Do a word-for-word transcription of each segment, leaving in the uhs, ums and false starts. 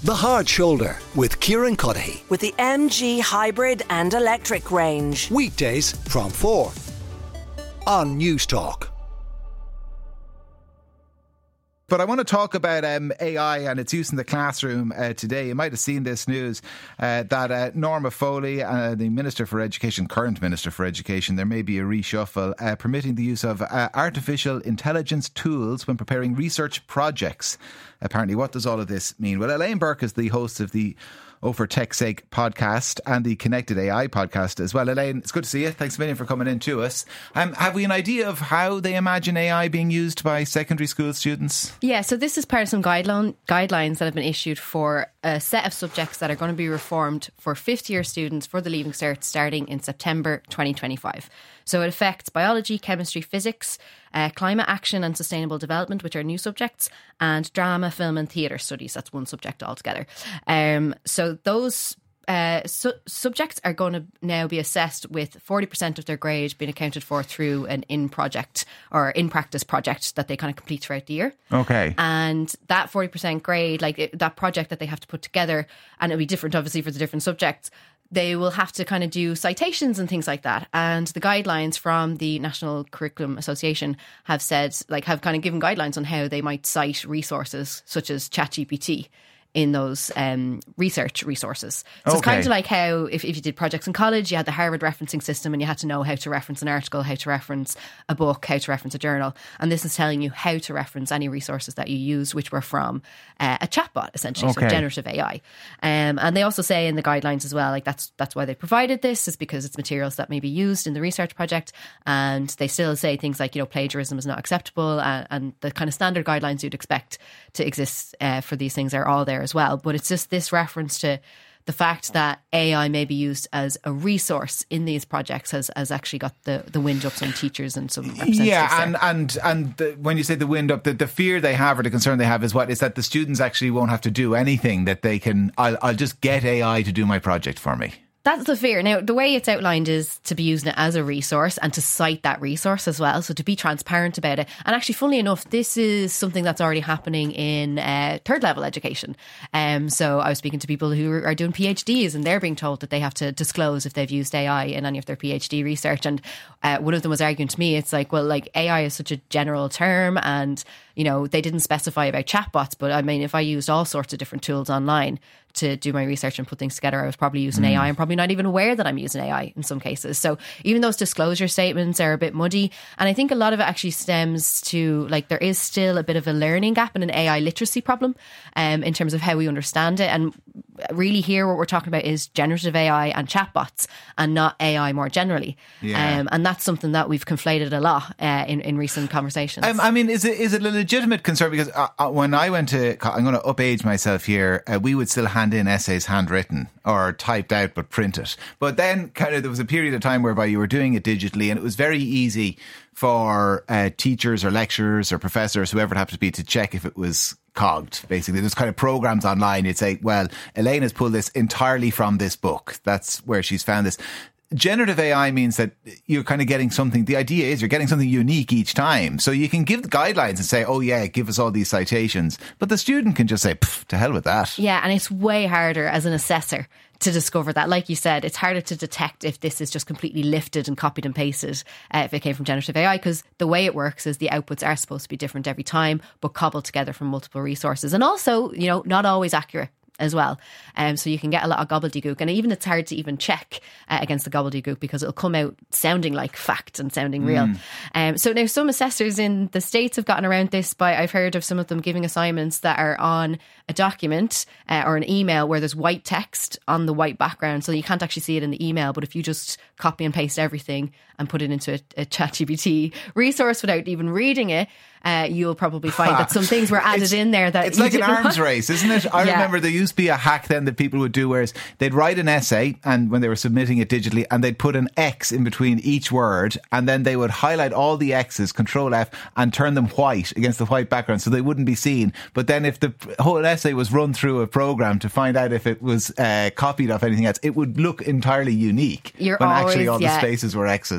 The Hard Shoulder with Kieran Cuddihy. With the M G hybrid and electric range. Weekdays from four on News Talk. But I want to talk about um, A I and its use in the classroom uh, today. You might have seen this news uh, that uh, Norma Foley, uh, the Minister for Education, current Minister for Education, there may be a reshuffle uh, permitting the use of uh, artificial intelligence tools when preparing research projects. Apparently, what does all of this mean? Well, Elaine Burke is the host of the Oh For Tech's Sake podcast and the Connected A I podcast as well. Elaine, it's good to see you. Thanks a million for coming in to us. Um, have we an idea of how they imagine A I being used by secondary school students? Yeah, so this is part of some guideline, guidelines that have been issued for a set of subjects that are going to be reformed for fifth year students for the Leaving Cert starting in September twenty twenty-five. So it affects biology, chemistry, physics, uh, climate action and sustainable development, which are new subjects, and drama, film and theatre studies. That's one subject altogether. Um, so those uh, su- subjects are going to now be assessed with forty percent of their grade being accounted for through an in-project or in-practice project that they kind of complete throughout the year. Okay. And that forty percent grade, like it, that project that they have to put together, and it'll be different obviously for the different subjects, they will have to kind of do citations and things like that. And the guidelines from the National Curriculum Association have said, like, have kind of given guidelines on how they might cite resources such as ChatGPT in those um, research resources. So okay. It's kind of like how if, if you did projects in college, you had the Harvard referencing system and you had to know how to reference an article, how to reference a book, how to reference a journal. And this is telling you how to reference any resources that you use, which were from uh, a chatbot, essentially, okay. so generative A I. Um, and they also say in the guidelines as well, like that's that's why they provided this, is because it's materials that may be used in the research project. And they still say things like, you know, plagiarism is not acceptable, and, and the kind of standard guidelines you'd expect to exist uh, for these things are all there as well. But it's just this reference to the fact that A I may be used as a resource in these projects has, has actually got the, the wind up some teachers and some representatives. Yeah, and there. and and the, when you say the wind up, the, the fear they have or the concern they have is what is that the students actually won't have to do anything, that they can, I'll, I'll just get A I to do my project for me. That's the fear. Now, the way it's outlined is to be using it as a resource and to cite that resource as well. So to be transparent about it. And actually, funnily enough, this is something that's already happening in uh, third level education. Um, so I was speaking to people who are doing PhDs and they're being told that they have to disclose if they've used A I in any of their PhD research. And uh, one of them was arguing to me, it's like, well, like A I is such a general term and, you know, they didn't specify about chatbots. But I mean, if I used all sorts of different tools online to do my research and put things together, I was probably using mm. A I. I'm probably not even aware that I'm using A I in some cases. So even those disclosure statements are a bit muddy. And I think a lot of it actually stems to, like, there is still a bit of a learning gap and an A I literacy problem um, in terms of how we understand it. And really here what we're talking about is generative A I and chatbots and not A I more generally. Yeah. Um, and that's something that we've conflated a lot uh, in, in recent conversations. Um, I mean, is it is it a legitimate concern? Because uh, when I went to, I'm going to upage myself here, uh, we would still hand in essays handwritten or typed out but printed. But then kind of there was a period of time whereby you were doing it digitally and it was very easy for uh, teachers or lecturers or professors, whoever it happened to be, to check if it was cogged. Basically, there's kind of programs online. You'd say, well, Elaine has pulled this entirely from this book. That's where she's found this. Generative A I means that you're kind of getting something, the idea is you're getting something unique each time. So you can give the guidelines and say, oh yeah, give us all these citations. But the student can just say, to hell with that. Yeah, and it's way harder as an assessor to discover that. Like you said, it's harder to detect if this is just completely lifted and copied and pasted uh, if it came from generative A I, because the way it works is the outputs are supposed to be different every time, but cobbled together from multiple resources. And also, you know, not always accurate as well. Um, so you can get a lot of gobbledygook, and even it's hard to even check uh, against the gobbledygook because it'll come out sounding like fact and sounding real. Mm. Um, so now some assessors in the States have gotten around this by, I've heard of some of them giving assignments that are on a document uh, or an email where there's white text on the white background, so you can't actually see it in the email. But if you just copy and paste everything and put it into a, a ChatGPT resource without even reading it, Uh, you'll probably find that some things were added it's, in there that it's you like an didn't arms want. race, isn't it? I Yeah. remember there used to be a hack then that people would do, whereas they'd write an essay, and when they were submitting it digitally, and they'd put an X in between each word, and then they would highlight all the X's, Control F, and turn them white against the white background so they wouldn't be seen. But then if the whole essay was run through a program to find out if it was uh, copied off anything else, it would look entirely unique. You're when always, actually all yeah. the spaces were X's.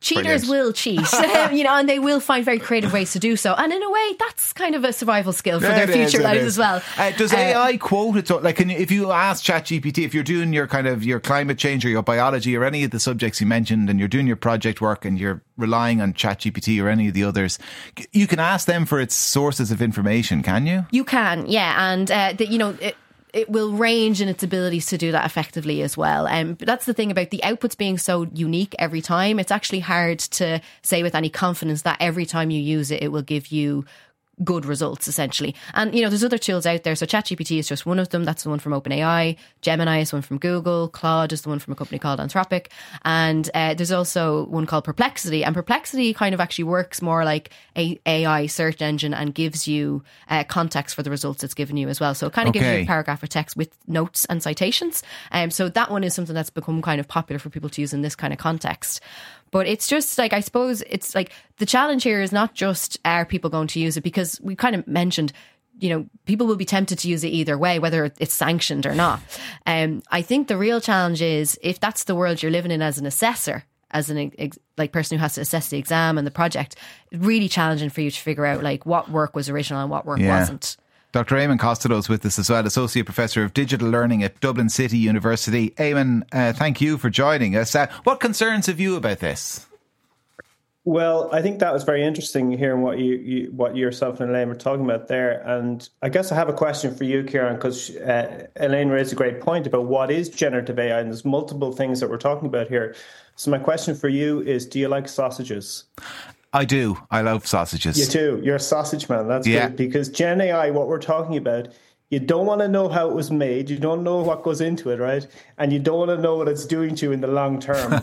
Cheaters Brilliant. will cheat, you know, and they will find very creative ways to do so. And in a way, that's kind of a survival skill for Yeah, their it is, future it lives is. as well. Uh, does Uh, A I quote it? So, like, can you, if you ask ChatGPT, if you're doing your kind of your climate change or your biology or any of the subjects you mentioned, and you're doing your project work and you're relying on ChatGPT or any of the others, you can ask them for its sources of information, can you? You can, yeah, and uh, the, you know. It, It will range in its abilities to do that effectively as well. Um, but that's the thing about the outputs being so unique every time. It's actually hard to say with any confidence that every time you use it, it will give you good results, essentially. And, you know, there's other tools out there. So ChatGPT is just one of them. That's the one from OpenAI. Gemini is one from Google. Claude is the one from a company called Anthropic. And uh, there's also one called Perplexity. And Perplexity kind of actually works more like a AI search engine and gives you uh, context for the results it's given you as well. So it kind of gives Okay. you a paragraph of text with notes and citations. Um, so that one is something that's become kind of popular for people to use in this kind of context. But it's just like, I suppose it's like the challenge here is not just are people going to use it, because we kind of mentioned, you know, people will be tempted to use it either way, whether it's sanctioned or not. Um, I think the real challenge is if that's the world you're living in as an assessor, as an ex- like person who has to assess the exam and the project, really challenging for you to figure out like what work was original and what work Yeah. wasn't. Doctor Eamon Costello is with us as well, Associate Professor of Digital Learning at Dublin City University. Eamon, uh, thank you for joining us. Uh, what concerns have you about this? Well, I think that was very interesting hearing what you, you what yourself and Elaine were talking about there. And I guess I have a question for you, Kieran, because uh, Elaine raised a great point about what is generative A I, and there's multiple things that we're talking about here. So my question for you is, do you like sausages? I do. I love sausages. You too. You're a sausage man. That's Yeah. good, because Gen A I, what we're talking about, you don't want to know how it was made. You don't know what goes into it, right? And you don't want to know what it's doing to you in the long term.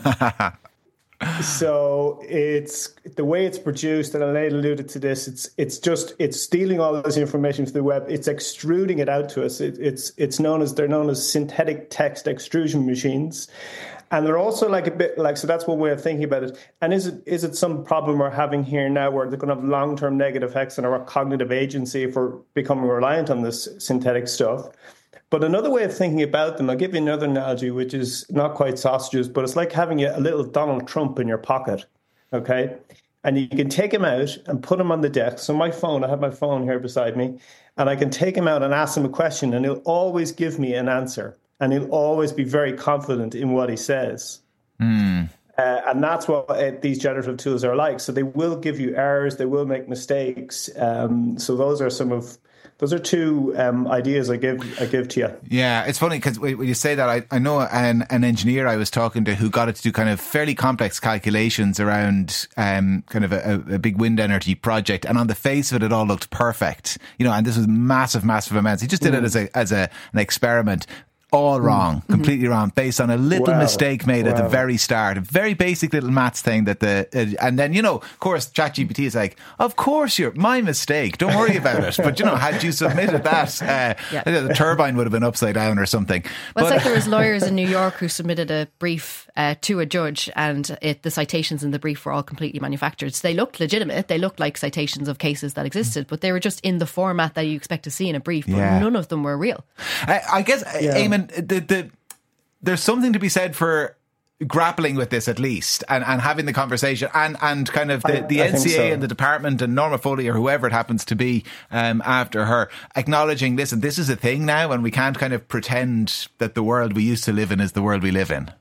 So it's the way it's produced, and Elaine alluded to this. It's it's just it's stealing all this information from the web. It's extruding it out to us. It, it's it's known as they're known as synthetic text extrusion machines, and they're also like a bit like so. That's one way of thinking about it. And is it is it some problem we're having here now where they're going to have long term negative effects on our cognitive agency if we're becoming reliant on this synthetic stuff? But another way of thinking about them, I'll give you another analogy, which is not quite sausages, but it's like having a little Donald Trump in your pocket, okay? And you can take him out and put him on the desk. So my phone, I have my phone here beside me, and I can take him out and ask him a question, and he'll always give me an answer, and he'll always be very confident in what he says. Mm. Uh, and that's what uh, these generative tools are like. So they will give you errors, they will make mistakes. Um, so those are some of... Those are two um, ideas I give I give to you. Yeah, it's funny because when you say that, I, I know an, an engineer I was talking to who got it to do kind of fairly complex calculations around um, kind of a, a big wind energy project, and on the face of it, it all looked perfect. You know, and this was massive, massive amounts. He just did mm. it as a as a an experiment. All wrong, mm-hmm. completely wrong, based on a little wow. mistake made wow. at the very start, a very basic little maths thing that the, uh, and then, you know, of course, ChatGPT is like, of course you're, my mistake, don't worry about it. But, you know, had you submitted that, uh, yeah. the turbine would have been upside down or something. Well, but, it's like there was lawyers in New York who submitted a brief uh, to a judge, and it, the citations in the brief were all completely manufactured. So they looked legitimate, they looked like citations of cases that existed, but they were just in the format that you expect to see in a brief, but yeah. none of them were real. Uh, I guess, yeah. Eamon, the, the there's something to be said for grappling with this at least, and, and having the conversation, and, and kind of the, I, the I N C A A so. and the department and Norma Foley or whoever it happens to be um, after her, acknowledging, listen, this is a thing now, and we can't kind of pretend that the world we used to live in is the world we live in.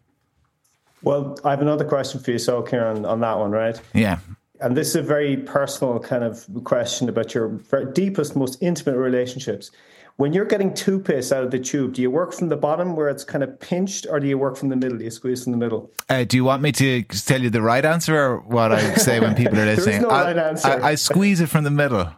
Well, I have another question for you, so Kieran, on that one, right? Yeah. And this is a very personal kind of question about your very deepest, most intimate relationships. When you're getting toothpaste out of the tube, do you work from the bottom where it's kind of pinched, or do you work from the middle? Do you squeeze from the middle? Uh, do you want me to tell you the right answer, or what I say when people are listening? There is no I, right answer. I, I squeeze it from the middle.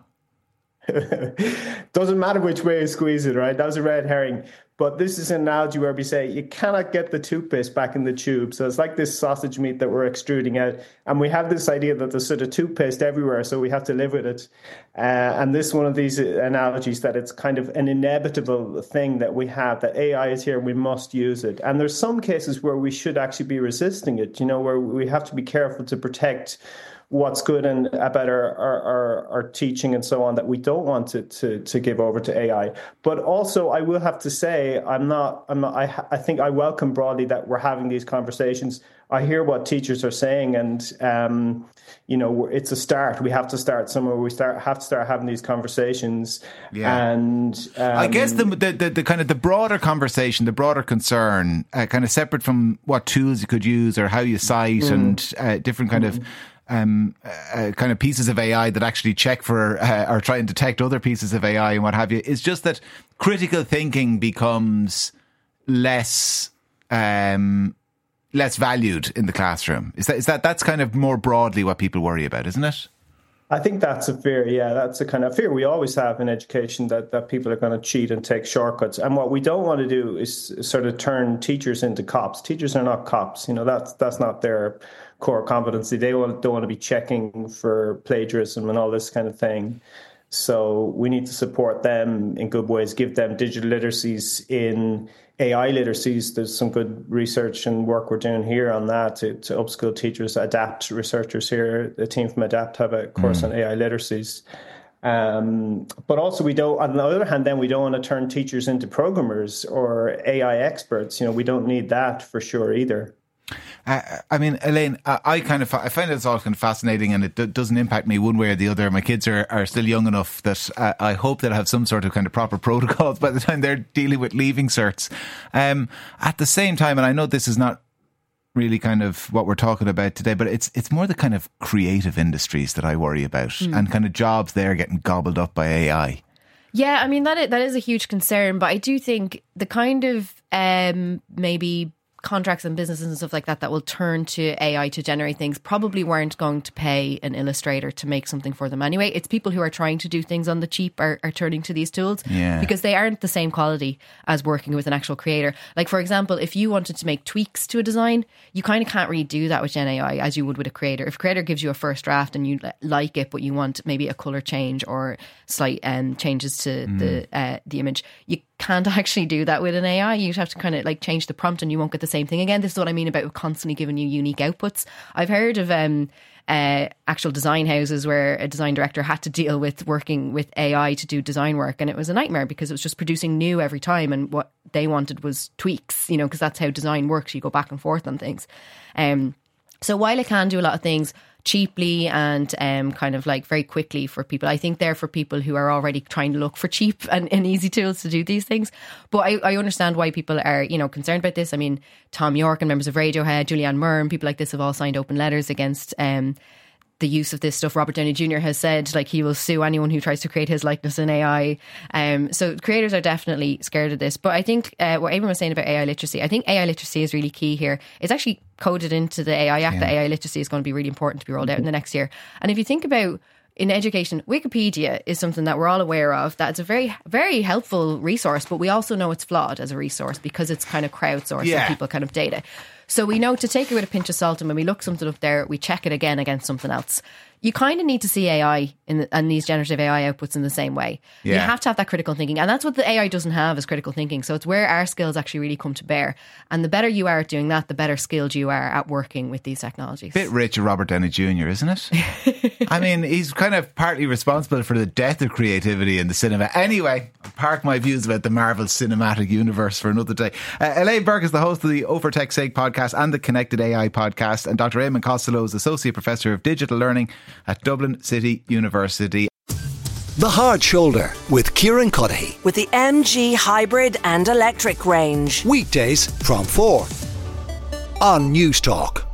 Doesn't matter which way you squeeze it, right? That was a red herring. But this is an analogy where we say you cannot get the toothpaste back in the tube. So it's like this sausage meat that we're extruding out. And we have this idea that there's sort of toothpaste everywhere, so we have to live with it. Uh, and this is one of these analogies that it's kind of an inevitable thing that we have, that A I is here, we must use it. And there's some cases where we should actually be resisting it, you know, where we have to be careful to protect what's good and about our, our, our, our teaching and so on that we don't want to, to to give over to A I. But also, I will have to say, I'm not. I'm not. I I think I welcome broadly that we're having these conversations. I hear what teachers are saying, and um, you know, it's a start. We have to start somewhere. We start have to start having these conversations. Yeah. And um, I guess the, the the the kind of the broader conversation, the broader concern, uh, kind of separate from what tools you could use or how you cite mm. and uh, different kind mm. of. Um, uh, kind of pieces of A I that actually check for uh, or try and detect other pieces of A I and what have you. It's just that critical thinking becomes less um, less valued in the classroom. Is that is that that's kind of more broadly what people worry about, isn't it? I think that's a fear. Yeah, that's a kind of fear we always have in education, that, that people are going to cheat and take shortcuts. And what we don't want to do is sort of turn teachers into cops. Teachers are not cops. You know, that's that's not their core competency. They don't want to be checking for plagiarism and all this kind of thing. So we need to support them in good ways, give them digital literacies in A I literacies. There's some good research and work we're doing here on that to, to upskill teachers. Adapt researchers here, the team from Adapt have a course mm. on A I literacies. Um, but also we don't, on the other hand, then we don't want to turn teachers into programmers or A I experts. You know, we don't need that for sure either. Uh, I mean, Elaine, I, I kind of I find it's all kind of fascinating, and it d- doesn't impact me one way or the other. My kids are, are still young enough that uh, I hope they'll have some sort of kind of proper protocols by the time they're dealing with leaving certs. Um, at the same time, and I know this is not really kind of what we're talking about today, but it's it's more the kind of creative industries that I worry about, mm. and kind of jobs there getting gobbled up by A I. Yeah, I mean, that is, that is a huge concern, but I do think the kind of um, maybe contracts and businesses and stuff like that that will turn to A I to generate things probably weren't going to pay an illustrator to make something for them anyway. It's people who are trying to do things on the cheap are, are turning to these tools yeah. because they aren't the same quality as working with an actual creator. Like, for example, if you wanted to make tweaks to a design, you kind of can't really do that with Gen A I as you would with a creator. If a creator gives you a first draft and you like it, but you want maybe a colour change or slight um, changes to mm. the uh, the image, you can't actually do that with an A I. You'd have to kind of like change the prompt and you won't get the same thing again. This is what I mean about constantly giving you unique outputs. I've heard of um, uh, actual design houses where a design director had to deal with working with A I to do design work, and it was a nightmare because it was just producing new every time, and what they wanted was tweaks, you know, because that's how design works. You go back and forth on things. Um, so while it can do a lot of things cheaply and um, kind of like very quickly for people, I think they're for people who are already trying to look for cheap and, and easy tools to do these things. But I, I understand why people are, you know, concerned about this. I mean, Tom York and members of Radiohead, Julianne Moore and people like this have all signed open letters against um, the use of this stuff. Robert Downey Junior has said like he will sue anyone who tries to create his likeness in A I. Um, so creators are definitely scared of this. But I think uh, what Eamon was saying about A I literacy, I think A I literacy is really key here. It's actually coded into the A I Act yeah. that A I literacy is going to be really important to be rolled out in the next year. And if you think about in education, Wikipedia is something that we're all aware of. That's a very, very helpful resource, but we also know it's flawed as a resource because it's kind of crowdsourced yeah. people kind of data. So we know to take it with a pinch of salt, and when we look something up there, we check it again against something else. You kind of need to see A I in the, and these generative A I outputs in the same way. Yeah. You have to have that critical thinking, and that's what the A I doesn't have, is critical thinking. So it's where our skills actually really come to bear. And the better you are at doing that, the better skilled you are at working with these technologies. Bit rich of Robert Downey Junior, isn't it? I mean, he's kind of partly responsible for the death of creativity in the cinema. Anyway, I'll park my views about the Marvel Cinematic Universe for another day. Uh, Elaine Burke is the host of the O for Tech's Sake podcast and the Connected A I podcast, and Doctor Eamon Costello is Associate Professor of Digital Learning at Dublin City University. The Hard Shoulder with Kieran Cuddihy. With the M G hybrid and electric range. Weekdays from four on News Talk.